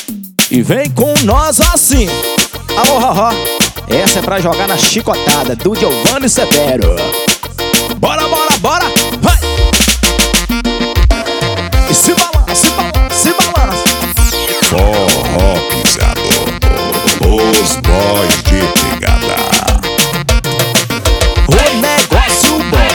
E vem com nós assim. Alô, Roró. Essa é pra jogar na chicotada do Giovanni Severo. Bora, bora, bora, vai! E se balança, se balança, se balança. Forró pisador, os boys de pegada. O negócio bom.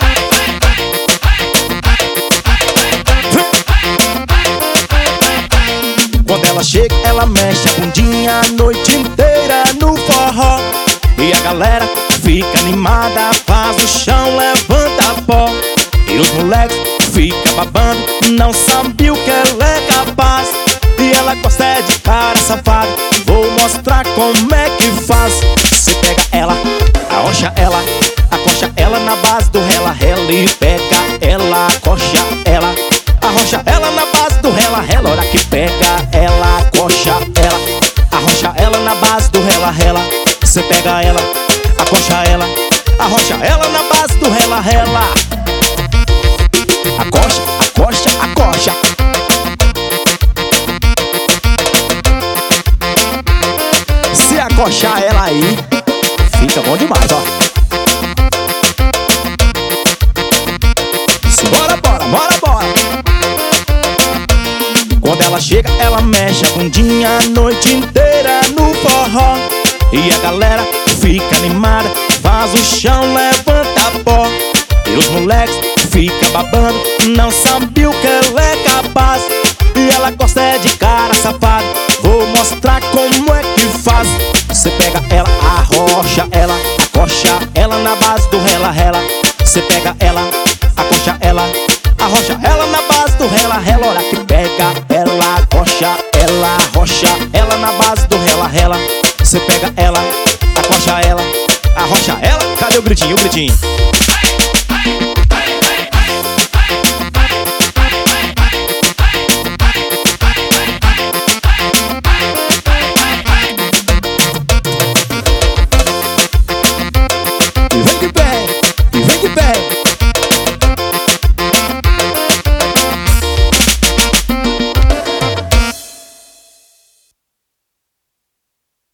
Quando ela chega, ela mexe a bundinha a noite inteira no forró. E a galera fica animada, faz o chão, levanta pó. E os moleques ficam babando, não sabe o que ela é capaz. E ela gosta de cara safada, vou mostrar como é que faz. Você pega ela, arrocha ela, acocha ela na base do rela-rela. E pega ela, acocha ela, arrocha ela na base do rela-rela. Hora que pega ela, acocha ela, arrocha ela na base do rela-rela. Você pega ela, acocha ela, arrocha ela na base do rela-rela. Acocha, acocha, acocha. Se acochar ela aí, fica bom demais, ó. Bora, bora, bora, bora. Quando ela chega, ela mexe a bundinha a noite inteira no forró. E a galera fica animada, faz o chão, levanta pó. E os moleques ficam babando, não sabe o que ela é capaz. E ela gosta de cara safada, vou mostrar como é que faz. Você pega ela, arrocha ela, acocha ela na base do rela-rela. Você pega ela, acocha ela, arrocha ela na base do rela-rela. Hora que pega ela, acocha ela, arrocha ela na base do rela-rela. Você pega ela, acocha ela, arrocha ela. Cadê o gritinho, o gritinho?